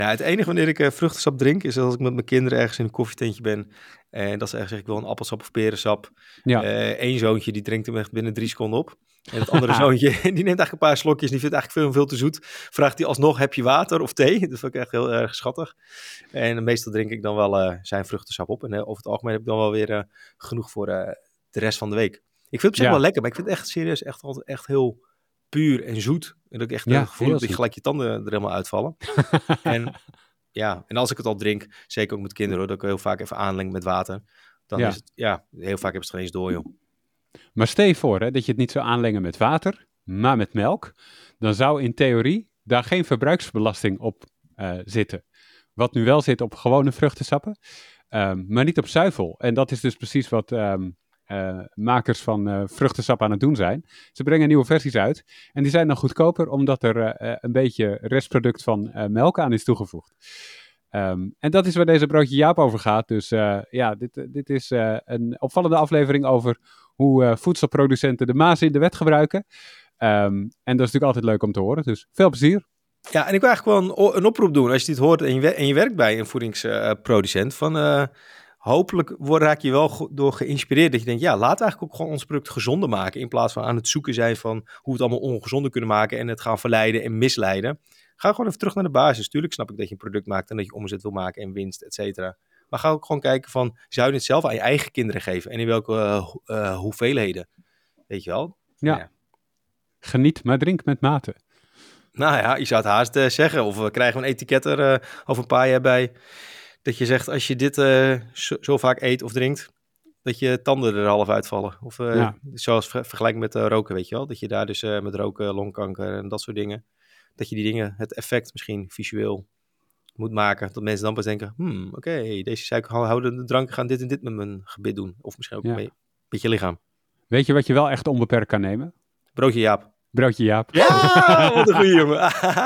Ja, het enige wanneer ik vruchtensap drink, is als ik met mijn kinderen ergens in een koffietentje ben. En dat ze echt zeggen, ik wil een appelsap of perensap. Ja. Eén zoontje, die drinkt hem echt binnen 3 seconden op. En het andere zoontje, die neemt eigenlijk een paar slokjes. Die vindt eigenlijk veel te zoet. Vraagt hij alsnog, heb je water of thee? Dat vind ik echt heel erg schattig. En meestal drink ik dan wel zijn vruchtensap op. En over het algemeen heb ik dan wel weer genoeg voor de rest van de week. Ik vind het op zich wel lekker, maar ik vind het echt serieus echt altijd echt heel puur en zoet. En dat ik echt het gevoel heb dat je gelijk je tanden er helemaal uitvallen. En als ik het al drink, zeker ook met kinderen, dat ik heel vaak even aanleng met water. Dan is het, heel vaak heb je het geen eens door, joh. Maar stel je voor dat je het niet zou aanlengen met water, maar met melk. Dan zou in theorie daar geen verbruiksbelasting op zitten. Wat nu wel zit op gewone vruchtensappen, maar niet op zuivel. En dat is dus precies wat makers van vruchtensap aan het doen zijn. Ze brengen nieuwe versies uit en die zijn dan goedkoper omdat er een beetje restproduct van melk aan is toegevoegd. En dat is waar deze Broodje Jaap over gaat. Dus dit is een opvallende aflevering over hoe voedselproducenten de mazen in de wet gebruiken. En dat is natuurlijk altijd leuk om te horen. Dus veel plezier. Ja, en ik wil eigenlijk wel een oproep doen. Als je dit hoort en je werkt bij een voedingsproducent. Hopelijk raak je wel door geïnspireerd. Dat je denkt, laten we eigenlijk ook gewoon ons product gezonder maken. In plaats van aan het zoeken zijn van hoe we het allemaal ongezonder kunnen maken. En het gaan verleiden en misleiden. Ga gewoon even terug naar de basis. Tuurlijk snap ik dat je een product maakt en dat je omzet wil maken en winst, et cetera. Maar ga ook gewoon kijken van, zou je het zelf aan je eigen kinderen geven? En in welke hoeveelheden? Weet je wel? Ja. Geniet, maar drink met mate. Nou ja, je zou het haast zeggen. Of we krijgen een etiket er over een paar jaar bij. Dat je zegt, als je dit zo vaak eet of drinkt, dat je tanden er half uitvallen. Of zoals vergelijking met roken, weet je wel. Dat je daar dus met roken, longkanker en dat soort dingen. Dat je die dingen, het effect misschien visueel moet maken. Dat mensen dan pas denken, oké, deze suikerhoudende dranken gaan dit en dit met mijn gebit doen. Of misschien ook met je lichaam. Weet je wat je wel echt onbeperkt kan nemen? Broodje Jaap. Broodje Jaap. Ja, wat een goeie jongen.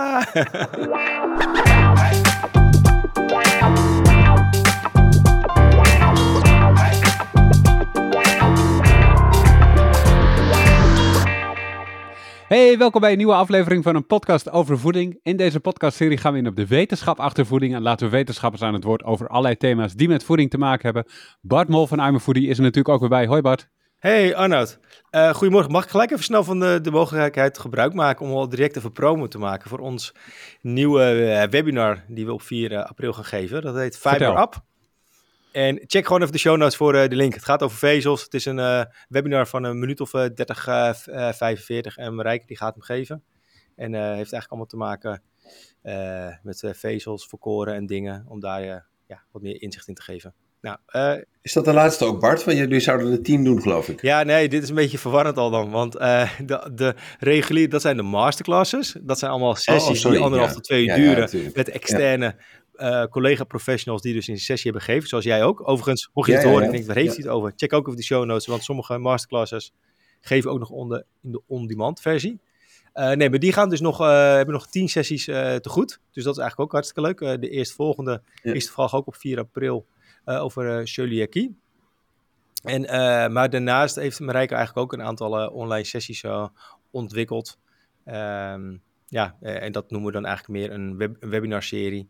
Hey, welkom bij een nieuwe aflevering van een podcast over voeding. In deze podcastserie gaan we in op de wetenschap achter voeding en laten we wetenschappers aan het woord over allerlei thema's die met voeding te maken hebben. Bart Mol van I'm a Foodie is er natuurlijk ook weer bij. Hoi Bart. Hey Arnoud, goedemorgen. Mag ik gelijk even snel van de mogelijkheid gebruik maken om al direct even promo te maken voor ons nieuwe webinar die we op 4 april gaan geven. Dat heet Fiber Up. En check gewoon even de show notes voor de link. Het gaat over vezels. Het is een webinar van een minuut of 30, 45 en Marijke die gaat hem geven. En heeft eigenlijk allemaal te maken met vezels, volkoren en dingen om daar wat meer inzicht in te geven. Nou, is dat de laatste ook, Bart? Want jullie zouden er 10 doen, geloof ik. Ja, nee, dit is een beetje verwarrend al dan. Want de regulier, dat zijn de masterclasses. Dat zijn allemaal sessies die 1,5 tot 2 uur duren. Met externe collega-professionals die dus in een sessie hebben gegeven. Zoals jij ook. Overigens, mocht je het horen en denkt, waar heeft hij het over? Check ook even de show notes. Want sommige masterclasses geven ook nog in de on-demand versie. Nee, maar die gaan dus hebben nog 10 sessies te goed. Dus dat is eigenlijk ook hartstikke leuk. De eerstvolgende is toevallig ook op 4 april. Over celiakie. Maar daarnaast heeft Marijke eigenlijk ook een aantal online sessies ontwikkeld. En dat noemen we dan eigenlijk meer een webinarserie.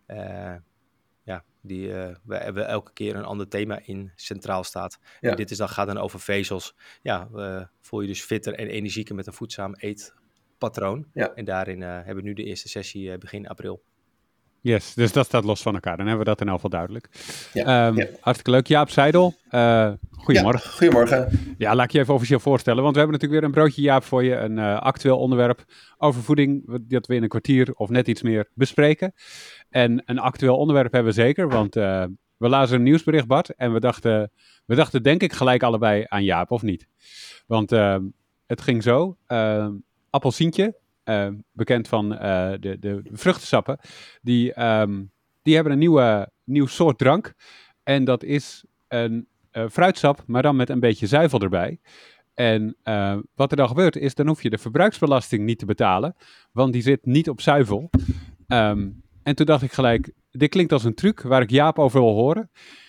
Die we elke keer een ander thema in centraal staat. Ja. En dit gaat dan over vezels. Voel je dus fitter en energieker met een voedzaam eetpatroon. Ja. En daarin hebben we nu de eerste sessie begin april. Yes, dus dat staat los van elkaar. Dan hebben we dat in ieder geval duidelijk. Hartstikke leuk. Jaap Seidel, goedemorgen. Ja, goedemorgen. Ja, laat ik je even officieel voorstellen. Want we hebben natuurlijk weer een broodje Jaap voor je. Een actueel onderwerp over voeding. Dat we in een kwartier of net iets meer bespreken. En een actueel onderwerp hebben we zeker. Want we lazen een nieuwsbericht, Bart. En we dachten denk ik gelijk allebei aan Jaap, of niet? Want het ging zo. Appelsientje. Bekend van de vruchtensappen, die hebben een nieuw soort drank. En dat is een fruitsap, maar dan met een beetje zuivel erbij. En wat er dan gebeurt is, dan hoef je de verbruiksbelasting niet te betalen, want die zit niet op zuivel. En toen dacht ik gelijk, dit klinkt als een truc waar ik Jaap over wil horen.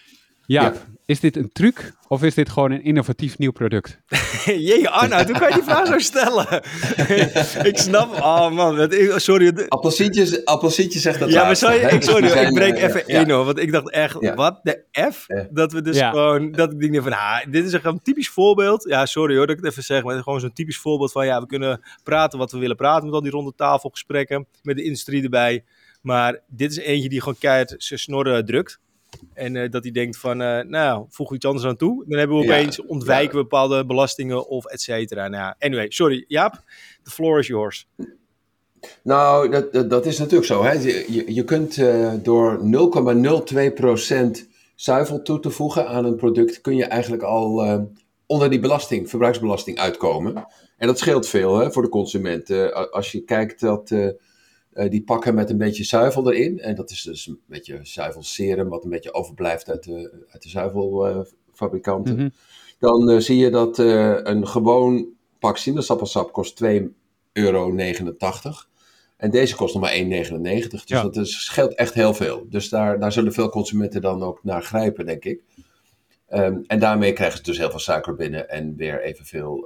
Ja, is dit een truc of is dit gewoon een innovatief nieuw product? Jee, Arnoud, hoe kan je die vraag zo stellen? Ik snap, sorry. Appelsietje zegt dat ja, laatste. Maar ik breek even één hoor, want ik dacht echt, wat de F? Ja. Dat we dus gewoon, dat ik denk van, dit is een typisch voorbeeld. Ja, sorry hoor dat ik het even zeg, maar het is gewoon zo'n typisch voorbeeld van, we kunnen praten wat we willen praten met al die ronde tafelgesprekken, met de industrie erbij. Maar dit is eentje die gewoon keihard zijn snorren drukt. En dat hij denkt van, voeg er iets anders aan toe. Dan hebben we opeens, ontwijken we bepaalde belastingen of et cetera. Anyway, sorry. Jaap, the floor is yours. Nou, dat is natuurlijk zo. Hè? Je kunt door 0,02% zuivel toe te voegen aan een product, kun je eigenlijk al onder die verbruiksbelasting uitkomen. En dat scheelt veel hè, voor de consument. Als je kijkt dat... die pakken met een beetje zuivel erin. En dat is dus een beetje zuivelserum, wat een beetje overblijft uit de zuivelfabrikanten. Mm-hmm. Dan zie je dat een gewoon pak sinaasappelsap kost €2,89. En deze kost nog maar €1,99. Dus dat scheelt echt heel veel. Dus daar zullen veel consumenten dan ook naar grijpen, denk ik. En daarmee krijgen ze dus heel veel suiker binnen en weer evenveel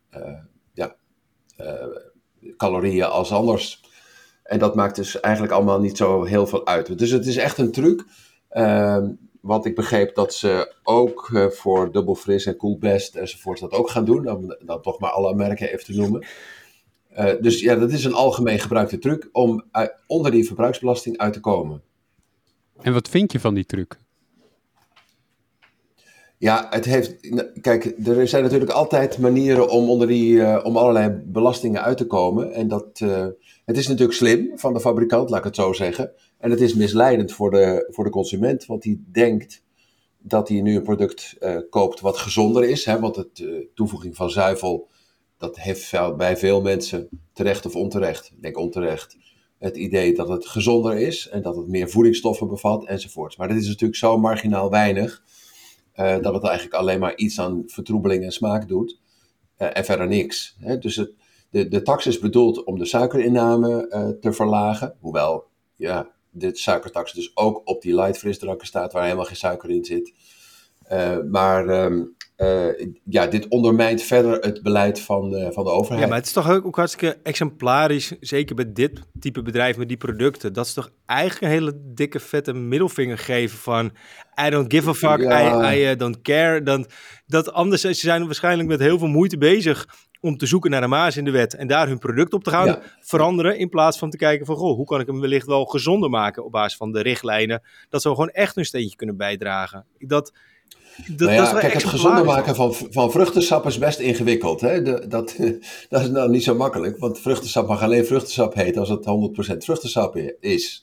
calorieën als anders. En dat maakt dus eigenlijk allemaal niet zo heel veel uit. Dus het is echt een truc. Want ik begreep dat ze ook voor Double Frizz en Cool Best enzovoort dat ook gaan doen. Om dan toch maar alle merken even te noemen. Dus dat is een algemeen gebruikte truc om onder die verbruiksbelasting uit te komen. En wat vind je van die truc? Ja, kijk, er zijn natuurlijk altijd manieren om om allerlei belastingen uit te komen. En het is natuurlijk slim van de fabrikant, laat ik het zo zeggen. En het is misleidend voor de consument, want die denkt dat hij nu een product koopt wat gezonder is. Hè, want de toevoeging van zuivel, dat heeft bij veel mensen, terecht of onterecht, ik denk onterecht, het idee dat het gezonder is en dat het meer voedingsstoffen bevat enzovoort. Maar dat is natuurlijk zo marginaal weinig. Dat het eigenlijk alleen maar iets aan vertroebeling en smaak doet. En verder niks. Hè? Dus de tax is bedoeld om de suikerinname te verlagen. Hoewel de suikertax dus ook op die light frisdranken staat waar helemaal geen suiker in zit. Dit ondermijnt verder het beleid van de overheid. Ja, maar het is toch ook hartstikke exemplarisch, zeker bij dit type bedrijf met die producten. Dat is toch eigenlijk een hele dikke vette middelvinger geven van I don't give a fuck, I don't care. Dat anders, ze zijn waarschijnlijk met heel veel moeite bezig om te zoeken naar een maas in de wet en daar hun product op te gaan veranderen, in plaats van te kijken van, hoe kan ik hem wellicht wel gezonder maken op basis van de richtlijnen, dat ze gewoon echt een steentje kunnen bijdragen. Kijk, het gezonder maken van vruchtensap is best ingewikkeld. Hè? Dat is nou niet zo makkelijk, want vruchtensap mag alleen vruchtensap heten als het 100% vruchtensap is.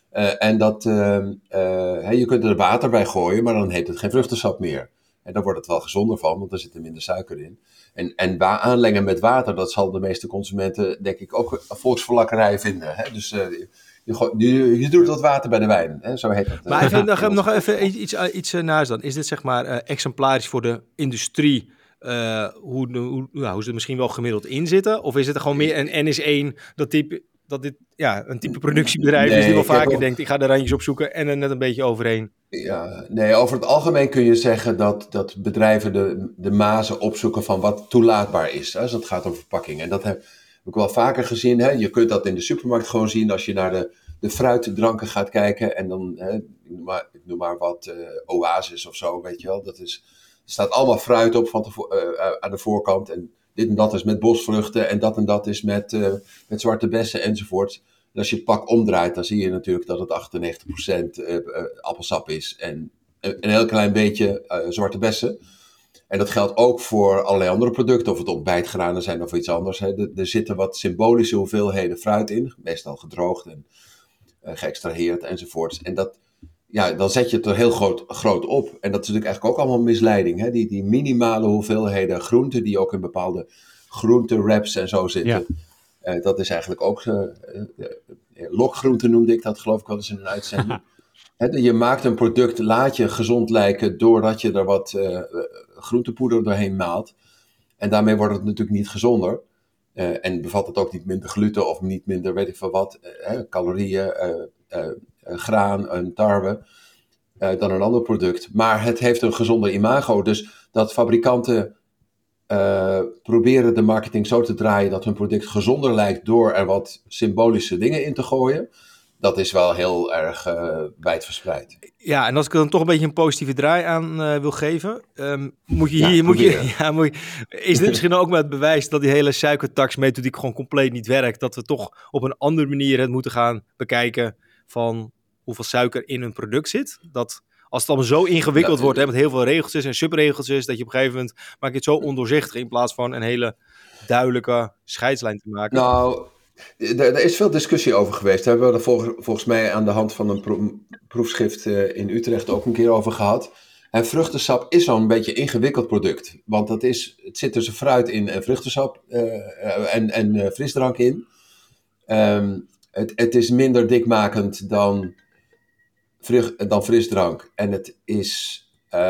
Je kunt er water bij gooien, maar dan heet het geen vruchtensap meer. En dan wordt het wel gezonder van, want er zit er minder suiker in. En aanlengen met water, dat zal de meeste consumenten, denk ik, ook volksverlakkerij vinden. Hè? Dus je doet wat water bij de wijn, hè? Zo heet dat. Maar even, nog even iets naast dan. Is dit zeg maar exemplarisch voor de industrie, hoe ze er misschien wel gemiddeld in zitten? Of is het er gewoon meer een NS1, dat dit een type productiebedrijf is die wel vaker denkt, ik ga de randjes opzoeken en er net een beetje overheen? Ja, nee, over het algemeen kun je zeggen dat bedrijven de mazen opzoeken van wat toelaatbaar is. Als het gaat om verpakking. En dat heb ik wel vaker gezien. Hè? Je kunt dat in de supermarkt gewoon zien als je naar de fruitdranken gaat kijken. En dan, ik noem maar wat, Oasis of zo, weet je wel. Er staat allemaal fruit op aan de voorkant. En dit en dat is met bosvruchten en dat is met zwarte bessen enzovoort. En als je het pak omdraait, dan zie je natuurlijk dat het 98% appelsap is en een heel klein beetje zwarte bessen. En dat geldt ook voor allerlei andere producten, of het ontbijtgranen zijn of iets anders. Hè. Er zitten wat symbolische hoeveelheden fruit in, meestal gedroogd en geëxtraheerd enzovoort. En dan zet je het er heel groot op. En dat is natuurlijk eigenlijk ook allemaal misleiding. Hè. Die minimale hoeveelheden groenten die ook in bepaalde groentewraps en zo zitten. Ja. Dat is eigenlijk ook, lokgroenten noemde ik dat geloof ik wel eens in een uitzending. Je maakt een product, laat je gezond lijken doordat je er wat groentepoeder doorheen maalt. En daarmee wordt het natuurlijk niet gezonder. En bevat het ook niet minder gluten of niet minder weet ik veel wat, calorieën, graan en tarwe. dan een ander product. Maar het heeft een gezonder imago. Dus dat fabrikanten proberen de marketing zo te draaien dat hun product gezonder lijkt door er wat symbolische dingen in te gooien. Dat is wel heel erg wijdverspreid. Ja, en als ik er dan toch een beetje een positieve draai aan wil geven, is dit misschien ook maar het bewijs dat die hele suikertax-methodiek gewoon compleet niet werkt? Dat we toch op een andere manier het moeten gaan bekijken van hoeveel suiker in een product zit. Dat als het allemaal zo ingewikkeld wordt, met heel veel regeltjes en subregeltjes, dat je op een gegeven moment maak je het zo ondoorzichtig in plaats van een hele duidelijke scheidslijn te maken. Nou, er is veel discussie over geweest. Daar hebben we er volgens mij aan de hand van een proefschrift in Utrecht ook een keer over gehad. En vruchtensap is zo'n beetje een ingewikkeld product. Want het zit tussen fruit in en vruchtensap en frisdrank in. Het is minder dikmakend dan frisdrank. En het is...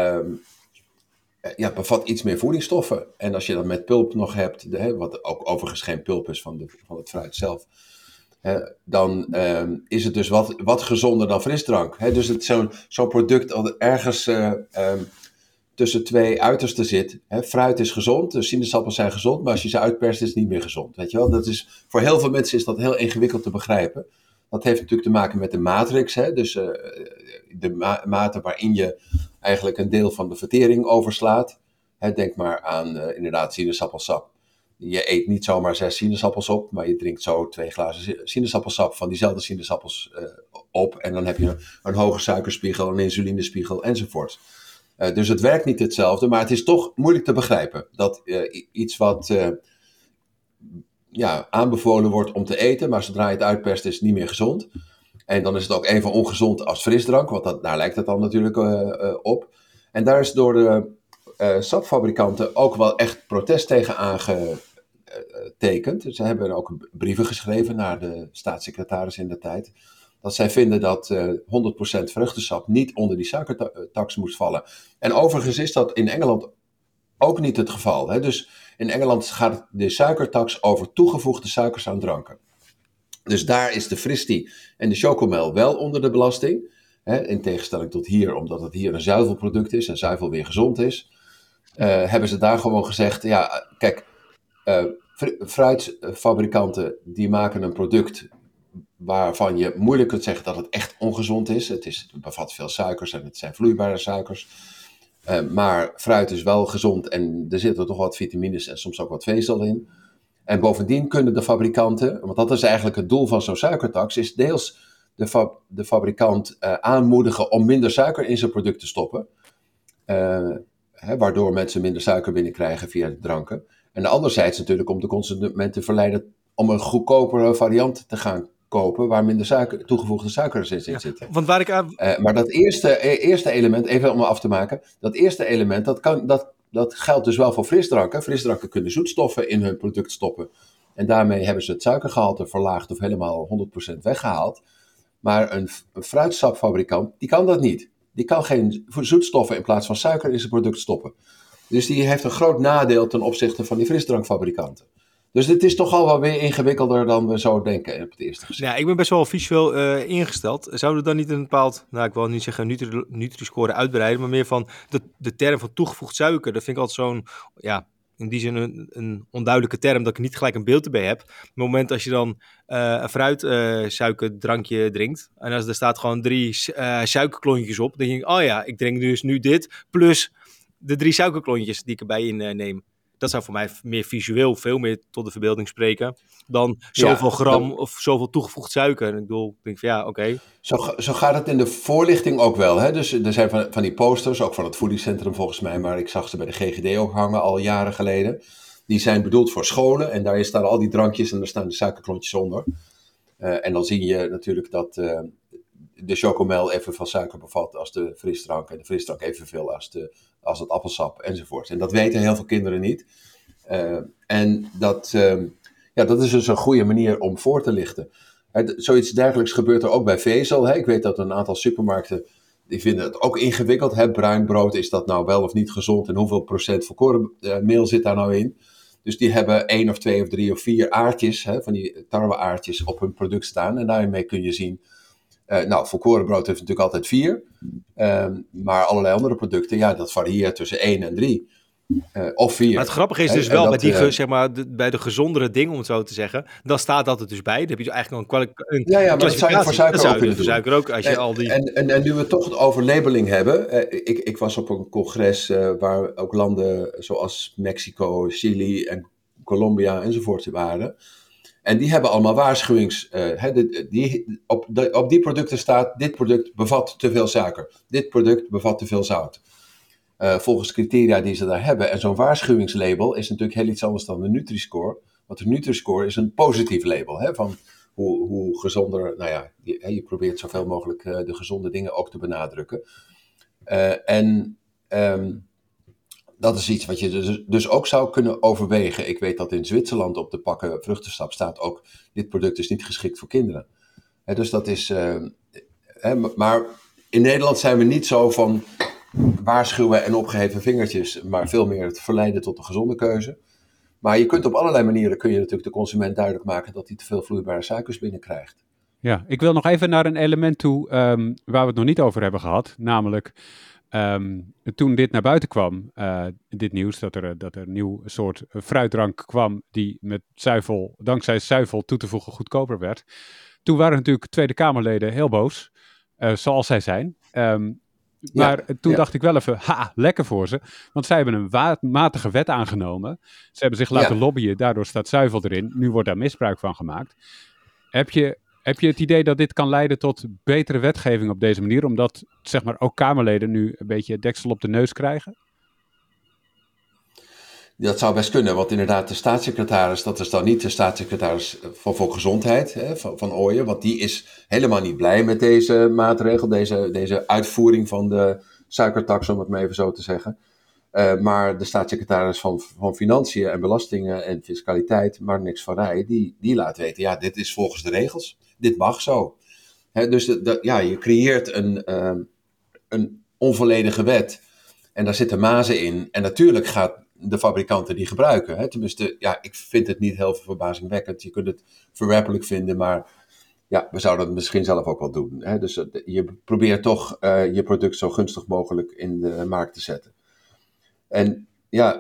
bevat iets meer voedingsstoffen. En als je dat met pulp nog hebt, wat ook overigens geen pulp is van het fruit zelf, dan is het dus wat gezonder dan frisdrank. Dus het is zo'n product dat ergens tussen twee uitersten zit. Fruit is gezond, dus sinaasappels zijn gezond, maar als je ze uitperst is het niet meer gezond. Weet je wel? Dat is, voor heel veel mensen is dat heel ingewikkeld te begrijpen. Dat heeft natuurlijk te maken met de matrix, dus de mate waarin je eigenlijk een deel van de vertering overslaat. Denk maar aan inderdaad sinaasappelsap. Je eet niet zomaar 6 sinaasappels op, maar je drinkt zo 2 glazen sinaasappelsap van diezelfde sinaasappels op. En dan heb je een hoge suikerspiegel, een insulinespiegel enzovoort. Dus het werkt niet hetzelfde, maar het is toch moeilijk te begrijpen. Dat iets wat aanbevolen wordt om te eten, maar zodra je het uitperst is het niet meer gezond. En dan is het ook even ongezond als frisdrank, want daar lijkt het dan natuurlijk op. En daar is door de sapfabrikanten ook wel echt protest tegen aangetekend. Ze hebben ook brieven geschreven naar de staatssecretaris in de tijd. Dat zij vinden dat 100% vruchtensap niet onder die suikertax moest vallen. En overigens is dat in Engeland ook niet het geval. Dus in Engeland gaat de suikertax over toegevoegde suikers aan dranken. Dus daar is de Fristie en de Chocomel wel onder de belasting. In tegenstelling tot hier, omdat het hier een zuivelproduct is en zuivel weer gezond is. Hebben ze daar gewoon gezegd, ja, kijk, fruitfabrikanten die maken een product waarvan je moeilijk kunt zeggen dat het echt ongezond is. Het bevat veel suikers en het zijn vloeibare suikers. Maar fruit is wel gezond en er zitten toch wat vitamines en soms ook wat vezel in. En bovendien kunnen de fabrikanten, want dat is eigenlijk het doel van zo'n suikertax, is deels de fabrikant aanmoedigen om minder suiker in zijn product te stoppen. Waardoor mensen minder suiker binnenkrijgen via de dranken. En anderzijds natuurlijk om de consument te verleiden om een goedkopere variant te gaan kopen waar minder toegevoegde suikers in zitten. Want waar ik aan... Maar dat eerste element, even om af te maken, dat eerste element, dat geldt dus wel voor frisdranken. Frisdranken kunnen zoetstoffen in hun product stoppen. En daarmee hebben ze het suikergehalte verlaagd of helemaal 100% weggehaald. Maar een fruitsapfabrikant, die kan dat niet. Die kan geen zoetstoffen in plaats van suiker in zijn product stoppen. Dus die heeft een groot nadeel ten opzichte van die frisdrankfabrikanten. Dus het is toch al wel weer ingewikkelder dan we zo denken op het eerste gezicht. Ja, ik ben best wel visueel ingesteld. Zouden we dan niet een bepaald, ik wil niet zeggen Nutri-score uitbreiden, maar meer van de term van toegevoegd suiker. Dat vind ik altijd zo'n, in die zin een onduidelijke term dat ik niet gelijk een beeld erbij heb. Op het moment als je dan een fruitsuikerdrankje drinkt en als er staat gewoon 3 suikerklontjes op, dan denk ik, ik drink dus nu dit plus de 3 suikerklontjes die ik erbij inneem. Dat zou voor mij meer visueel veel meer tot de verbeelding spreken dan zoveel gram of zoveel toegevoegd suiker. En ik denk van oké. Zo gaat het in de voorlichting ook wel. Hè? Dus er zijn van die posters, ook van het voedingscentrum volgens mij, maar ik zag ze bij de GGD ook hangen al jaren geleden. Die zijn bedoeld voor scholen en daar staan al die drankjes en daar staan de suikerklontjes onder. En dan zie je natuurlijk dat de Chocomel evenveel suiker bevat als de frisdrank en de frisdrank evenveel als het appelsap enzovoort. En dat weten heel veel kinderen niet. En dat is dus een goede manier om voor te lichten. Zoiets dergelijks gebeurt er ook bij vezel. Ik weet dat een aantal supermarkten, die vinden het ook ingewikkeld. Bruin brood, is dat nou wel of niet gezond? En hoeveel procent volkorenmeel zit daar nou in? Dus die hebben 1 of 2 of 3 of 4 aardjes, van die tarweaardjes op hun product staan. En daarmee kun je zien volkoren brood heeft natuurlijk altijd 4. Maar allerlei andere producten, dat varieert tussen 1 en 3. Of 4. Maar het grappige is dus wel, bij de gezondere dingen, om het zo te zeggen, dan staat dat er dus bij. Dan heb je dus eigenlijk een maar dat zou je voor suiker ook kunnen doen. Suiker ook, als je al die... En nu we het toch over labeling hebben. Ik was op een congres waar ook landen zoals Mexico, Chili en Colombia enzovoort waren. En die hebben allemaal waarschuwings... op die producten staat, dit product bevat te veel suiker. Dit product bevat te veel zout. Volgens criteria die ze daar hebben. En zo'n waarschuwingslabel is natuurlijk heel iets anders dan de Nutri-Score. Want de Nutri-Score is een positief label. Van hoe gezonder... je probeert zoveel mogelijk de gezonde dingen ook te benadrukken. Dat is iets wat je dus ook zou kunnen overwegen. Ik weet dat in Zwitserland op de pakken vruchtensap staat ook... dit product is niet geschikt voor kinderen. Dus dat is... maar in Nederland zijn we niet zo van waarschuwen en opgeheven vingertjes... maar veel meer het verleiden tot een gezonde keuze. Maar je kunt op allerlei manieren... kun je natuurlijk de consument duidelijk maken... dat hij te veel vloeibare suikers binnenkrijgt. Ja, ik wil nog even naar een element toe... waar we het nog niet over hebben gehad. Namelijk... toen dit naar buiten kwam, dit nieuws, dat er een nieuw soort fruitdrank kwam die met zuivel, dankzij zuivel toe te voegen goedkoper werd. Toen waren natuurlijk Tweede Kamerleden heel boos, zoals zij zijn. Maar toen dacht ik wel even, lekker voor ze. Want zij hebben een matige wet aangenomen. Ze hebben zich laten lobbyen, daardoor staat zuivel erin. Nu wordt daar misbruik van gemaakt. Heb je het idee dat dit kan leiden tot betere wetgeving op deze manier? Omdat, zeg maar, ook Kamerleden nu een beetje het deksel op de neus krijgen? Dat zou best kunnen, want inderdaad de staatssecretaris, dat is dan niet de staatssecretaris van Volksgezondheid, van Ooyen, want die is helemaal niet blij met deze maatregel, deze uitvoering van de suikertax, om het maar even zo te zeggen. Maar de staatssecretaris van Financiën en Belastingen en Fiscaliteit, Marnix van Rij, die laat weten, dit is volgens de regels, dit mag zo. Dus je creëert een onvolledige wet en daar zitten mazen in. En natuurlijk gaat de fabrikanten die gebruiken. Tenminste, ik vind het niet heel verbazingwekkend. Je kunt het verwerpelijk vinden, maar we zouden het misschien zelf ook wel doen. Dus je probeert toch je product zo gunstig mogelijk in de markt te zetten. En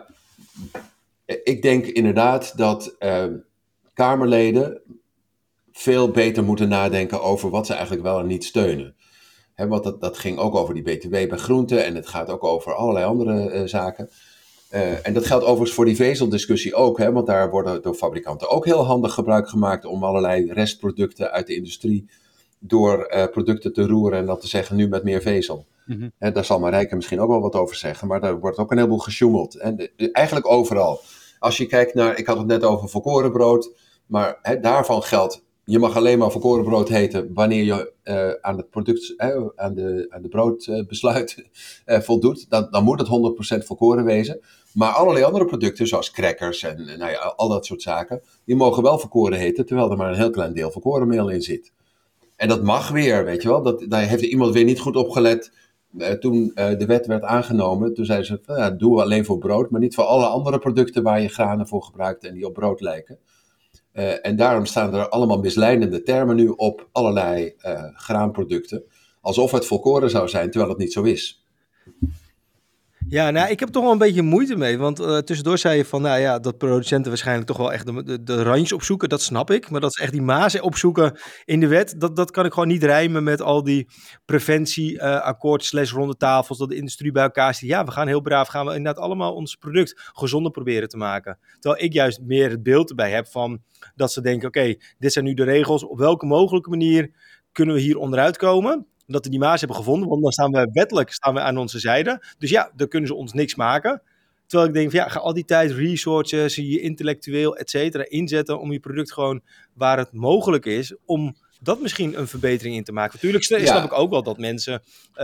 ik denk inderdaad dat Kamerleden veel beter moeten nadenken over wat ze eigenlijk wel en niet steunen. Want dat ging ook over die BTW bij groenten en het gaat ook over allerlei andere zaken. En dat geldt overigens voor die vezeldiscussie ook, want daar worden door fabrikanten ook heel handig gebruik gemaakt om allerlei restproducten uit de industrie door producten te roeren en dat te zeggen nu met meer vezel. Mm-hmm. Daar zal Marijke misschien ook wel wat over zeggen, maar daar wordt ook een heleboel gesjoemeld. En eigenlijk overal. Als je kijkt naar, ik had het net over volkoren brood, maar daarvan geldt, je mag alleen maar volkoren brood heten wanneer je aan het product, aan de broodbesluit voldoet. Dan moet het 100% volkoren wezen. Maar allerlei andere producten, zoals crackers en al dat soort zaken, die mogen wel volkoren heten, terwijl er maar een heel klein deel volkorenmeel in zit. En dat mag weer, weet je wel. Daar heeft iemand weer niet goed op gelet. Toen de wet werd aangenomen, toen zeiden ze, dat doen we alleen voor brood, maar niet voor alle andere producten waar je granen voor gebruikt en die op brood lijken. En daarom staan er allemaal misleidende termen nu op allerlei graanproducten. Alsof het volkoren zou zijn, terwijl het niet zo is. Ja, ik heb toch wel een beetje moeite mee. Want tussendoor zei je van, dat producenten waarschijnlijk toch wel echt de randjes opzoeken. Dat snap ik. Maar dat is echt die mazen opzoeken in de wet. Dat kan ik gewoon niet rijmen met al die preventieakkoord/rondetafels. Dat de industrie bij elkaar zit. Ja, we gaan heel braaf, gaan we inderdaad allemaal ons product gezonder proberen te maken. Terwijl ik juist meer het beeld erbij heb van dat ze denken, oké, dit zijn nu de regels. Op welke mogelijke manier kunnen we hier onderuit komen? Dat we die maas hebben gevonden, want dan staan we wettelijk aan onze zijde. Dus dan kunnen ze ons niks maken. Terwijl ik denk van ga al die tijd resources, je intellectueel, et cetera, inzetten om je product gewoon waar het mogelijk is, om dat misschien een verbetering in te maken. Natuurlijk snap ik ook wel dat mensen,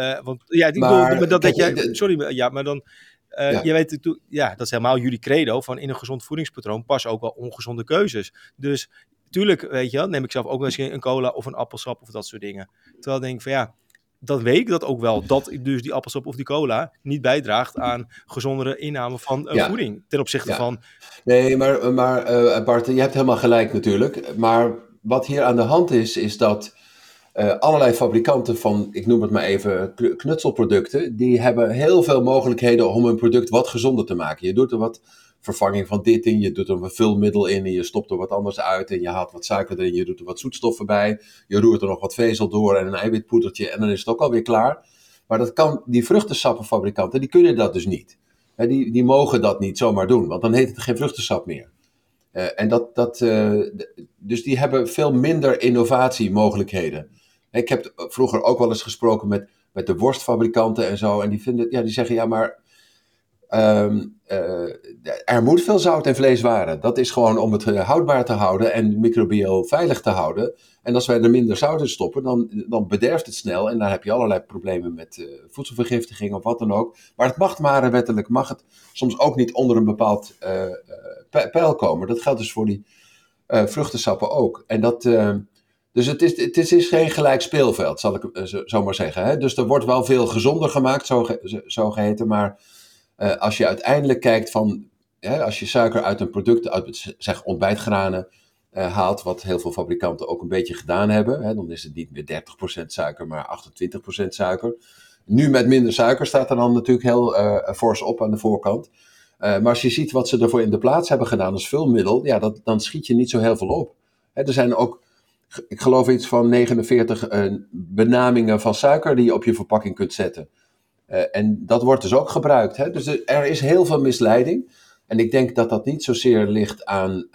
je weet, dat is helemaal jullie credo van in een gezond voedingspatroon passen ook wel ongezonde keuzes. Dus tuurlijk, weet je wel, neem ik zelf ook wel eens een cola of een appelsap of dat soort dingen. Terwijl ik denk van dat weet ik dat ook wel. Dat dus die appelsap of die cola niet bijdraagt aan gezondere inname van voeding. Ten opzichte van... Nee, maar Bart, je hebt helemaal gelijk natuurlijk. Maar wat hier aan de hand is dat allerlei fabrikanten van, ik noem het maar even, knutselproducten, die hebben heel veel mogelijkheden om een product wat gezonder te maken. Je doet er wat vervanging van dit in, je doet er een vulmiddel in en je stopt er wat anders uit en je haalt wat suiker erin, je doet er wat zoetstoffen bij, je roert er nog wat vezel door en een eiwitpoedertje en dan is het ook alweer klaar. Maar dat kan, die vruchtensappenfabrikanten, die kunnen dat dus niet. Die mogen dat niet zomaar doen, want dan heet het geen vruchtensap meer. Dus die hebben veel minder innovatiemogelijkheden. Ik heb vroeger ook wel eens gesproken met de worstfabrikanten en zo. En die zeggen, ja, maar er moet veel zout in vleeswaren. Dat is gewoon om het houdbaar te houden en microbieel veilig te houden. En als wij er minder zout in stoppen, dan bederft het snel. En dan heb je allerlei problemen met voedselvergiftiging of wat dan ook. Maar het mag maar wettelijk, mag het soms ook niet onder een bepaald peil komen. Dat geldt dus voor die vruchtensappen ook. En dus het is geen gelijk speelveld, zal ik zo maar zeggen. Hè? Dus er wordt wel veel gezonder gemaakt, zo geheten. Maar als je uiteindelijk kijkt van, als je suiker uit een product, uit zeg ontbijtgranen haalt, wat heel veel fabrikanten ook een beetje gedaan hebben, dan is het niet meer 30% suiker, maar 28% suiker. Nu met minder suiker staat er dan natuurlijk heel fors op aan de voorkant. Maar als je ziet wat ze ervoor in de plaats hebben gedaan als vulmiddel, ja, dan schiet je niet zo heel veel op. Er zijn ook, ik geloof iets van 49 benamingen van suiker die je op je verpakking kunt zetten. En dat wordt dus ook gebruikt. Hè? Dus er is heel veel misleiding. En ik denk dat dat niet zozeer ligt aan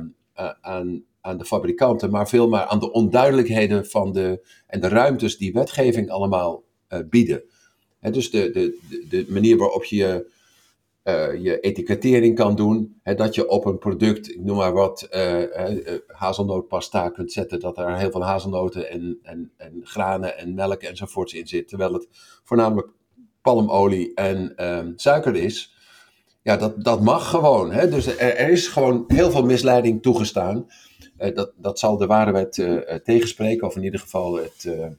de fabrikanten, maar veel maar aan de onduidelijkheden en de ruimtes die wetgeving allemaal bieden. Dus de manier waarop je je etikettering kan doen, dat je op een product, ik noem maar wat, hazelnootpasta kunt zetten, dat er heel veel hazelnoten en granen en melk enzovoorts in zit, terwijl het voornamelijk palmolie en suiker is. Ja, dat mag gewoon. Hè? Dus er is gewoon heel veel misleiding toegestaan. Dat zal de Warewet tegenspreken, of in ieder geval de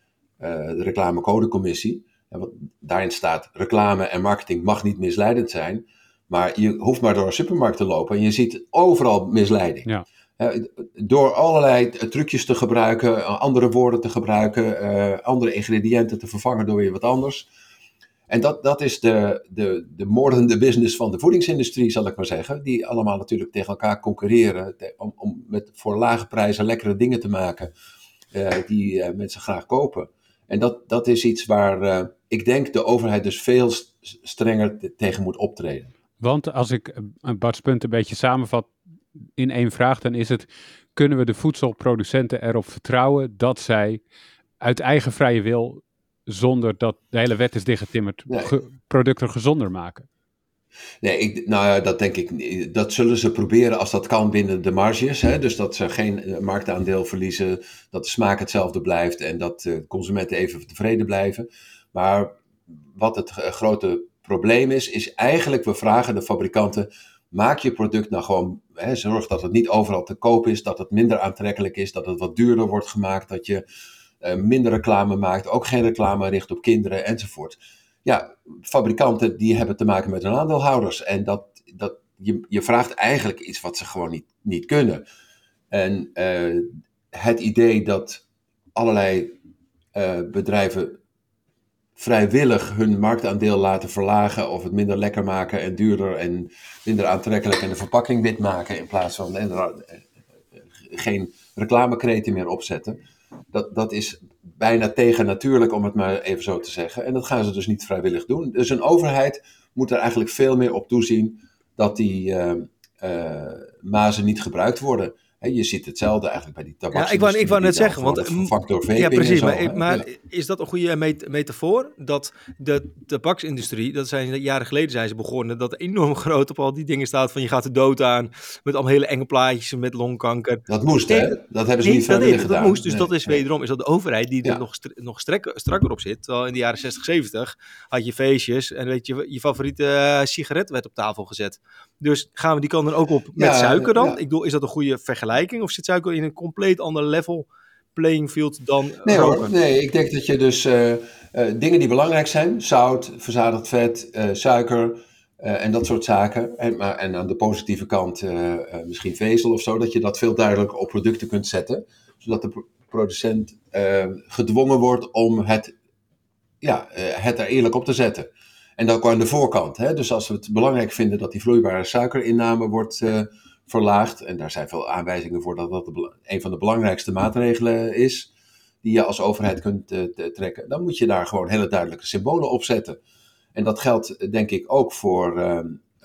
reclamecodecommissie. Daarin staat, reclame en marketing mag niet misleidend zijn. Maar je hoeft maar door een supermarkt te lopen en je ziet overal misleiding. Ja. Door allerlei trucjes te gebruiken, andere woorden te gebruiken, andere ingrediënten te vervangen door weer wat anders. En dat is de moordende business van de voedingsindustrie, zal ik maar zeggen. Die allemaal natuurlijk tegen elkaar concurreren om voor lage prijzen lekkere dingen te maken die mensen graag kopen. En dat is iets waar ik denk de overheid dus veel strenger tegen moet optreden. Want als ik Bart's punt een beetje samenvat in één vraag, dan is het, kunnen we de voedselproducenten erop vertrouwen dat zij uit eigen vrije wil, zonder dat de hele wet is dichtgetimmerd, producten gezonder maken? Nee, dat denk ik niet. Dat zullen ze proberen als dat kan binnen de marges. Hè? Dus dat ze geen marktaandeel verliezen, dat de smaak hetzelfde blijft en dat consumenten even tevreden blijven. Maar wat het grote probleem is eigenlijk, we vragen de fabrikanten, maak je product nou gewoon, zorg dat het niet overal te koop is, dat het minder aantrekkelijk is, dat het wat duurder wordt gemaakt, dat je minder reclame maakt, ook geen reclame richt op kinderen enzovoort. Ja, fabrikanten die hebben te maken met hun aandeelhouders. En je vraagt eigenlijk iets wat ze gewoon niet kunnen. En het idee dat allerlei bedrijven vrijwillig hun marktaandeel laten verlagen of het minder lekker maken en duurder en minder aantrekkelijk en de verpakking wit maken in plaats van geen reclamekreten meer opzetten. Dat is bijna tegennatuurlijk, om het maar even zo te zeggen. En dat gaan ze dus niet vrijwillig doen. Dus een overheid moet er eigenlijk veel meer op toezien dat die mazen niet gebruikt worden. Je ziet hetzelfde eigenlijk bij die tabaksindustrie. Ja, ik wou net zeggen, want vervangt door vaping. Ja, precies. En zo, maar is dat een goede metafoor? Dat de tabaksindustrie, jaren geleden zijn ze begonnen, dat enorm groot op al die dingen staat van je gaat de dood aan, met allemaal hele enge plaatjes met longkanker. Dat moest, hè? Dat hebben ze niet vrijwillig gedaan. Dat moest, dus dat is wederom, is dat de overheid die er nog strakker op zit. Terwijl in de jaren 60, 70 had je feestjes en weet je favoriete sigaret werd op tafel gezet. Dus gaan we die kant dan ook op met suiker dan? Ja. Ik bedoel, is dat een goede vergelijking? Of zit suiker in een compleet ander level playing field dan roken? Nee, ik denk dat je dus dingen die belangrijk zijn, zout, verzadigd vet, suiker en dat soort zaken. En aan de positieve kant misschien vezel of zo, dat je dat veel duidelijker op producten kunt zetten. Zodat producent gedwongen wordt om het er eerlijk op te zetten. En dat ook aan de voorkant. Hè? Dus als we het belangrijk vinden dat die vloeibare suikerinname wordt verlaagd, en daar zijn veel aanwijzingen voor dat dat een van de belangrijkste maatregelen is, die je als overheid kunt trekken, dan moet je daar gewoon hele duidelijke symbolen op zetten. En dat geldt denk ik ook voor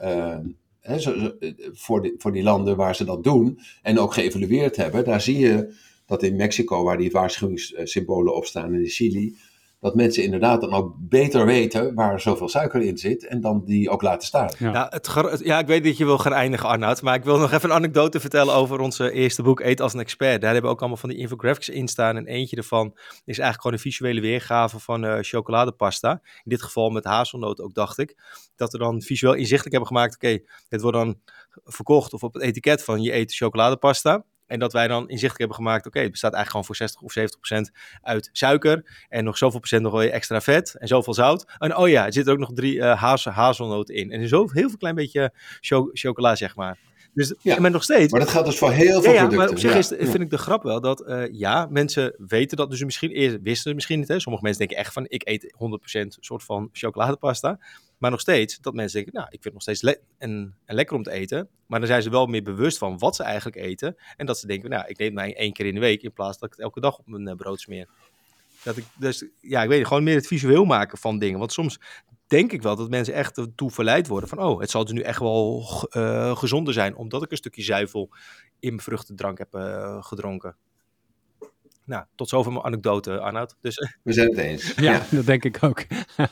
die landen waar ze dat doen en ook geëvalueerd hebben. Daar zie je dat in Mexico, waar die waarschuwingssymbolen op staan, en in Chili, dat mensen inderdaad dan ook beter weten waar zoveel suiker in zit en dan die ook laten staan. Ja, ik weet dat je wil gaan eindigen, Arnoud, maar ik wil nog even een anekdote vertellen over ons eerste boek, Eet als een expert. Daar hebben we ook allemaal van die infographics in staan en eentje ervan is eigenlijk gewoon een visuele weergave van chocoladepasta. In dit geval met hazelnoot ook, dacht ik. Dat we dan visueel inzichtelijk hebben gemaakt, oké, het wordt dan verkocht of op het etiket van je eet chocoladepasta. En dat wij dan inzichtelijk hebben gemaakt, oké, het bestaat eigenlijk gewoon voor 60 of 70% uit suiker. En nog zoveel procent nog weer extra vet en zoveel zout. En er zitten ook nog 3 hazelnoten in. En zo heel veel klein beetje chocola, zeg maar. Dus, maar nog steeds. Maar dat gaat dus voor heel veel producten. Maar op zich vind ik de grap wel dat, mensen weten dat dus wisten misschien niet. Hè? Sommige mensen denken echt van, ik eet 100% soort van chocoladepasta. Maar nog steeds, dat mensen denken, ik vind het nog steeds lekker om te eten. Maar dan zijn ze wel meer bewust van wat ze eigenlijk eten. En dat ze denken, ik neem mij 1 keer in de week in plaats dat ik het elke dag op mijn brood smeer. Ik weet niet, gewoon meer het visueel maken van dingen. Want soms denk ik wel dat mensen echt ertoe verleid worden van, het zal dus nu echt wel gezonder zijn, omdat ik een stukje zuivel in mijn vruchtendrank heb gedronken. Nou, tot zover mijn anekdote, Arnoud. Dus, we zijn het eens. Ja, dat denk ik ook.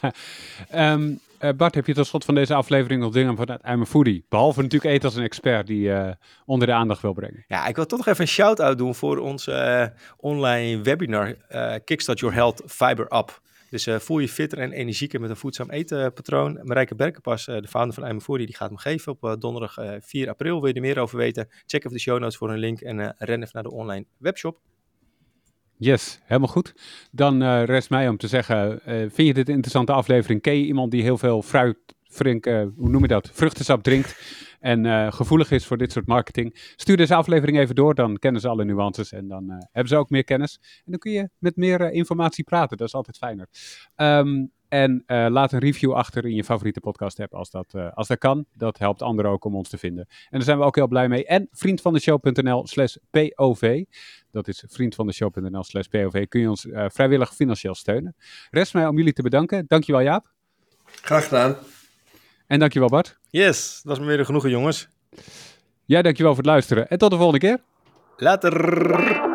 Bart, heb je tot slot van deze aflevering nog dingen vanuit I'm a Foodie? Behalve natuurlijk Eten als een expert die onder de aandacht wil brengen. Ja, ik wil toch nog even een shout-out doen voor ons online webinar Kickstart Your Health Fiber Up. Dus voel je fitter en energieker met een voedzaam etenpatroon. Marijke Berkenpas, de founder van I'm a Foodie, die gaat hem geven op donderdag 4 april. Wil je er meer over weten? Check even de show notes voor een link en ren even naar de online webshop. Yes, helemaal goed. Dan rest mij om te zeggen, vind je dit een interessante aflevering? Ken je iemand die heel veel vruchtensap drinkt en gevoelig is voor dit soort marketing? Stuur deze aflevering even door, dan kennen ze alle nuances en dan hebben ze ook meer kennis. En dan kun je met meer informatie praten, dat is altijd fijner. En laat een review achter in je favoriete podcast app als dat kan. Dat helpt anderen ook om ons te vinden. En daar zijn we ook heel blij mee. En vriendvandeshow.nl/POV. Dat is vriendvandeshow.nl/POV. Kun je ons vrijwillig financieel steunen. Rest mij om jullie te bedanken. Dankjewel, Jaap. Graag gedaan. En dankjewel, Bart. Yes, dat was me weer genoegen, jongens. Jij dankjewel voor het luisteren. En tot de volgende keer. Later.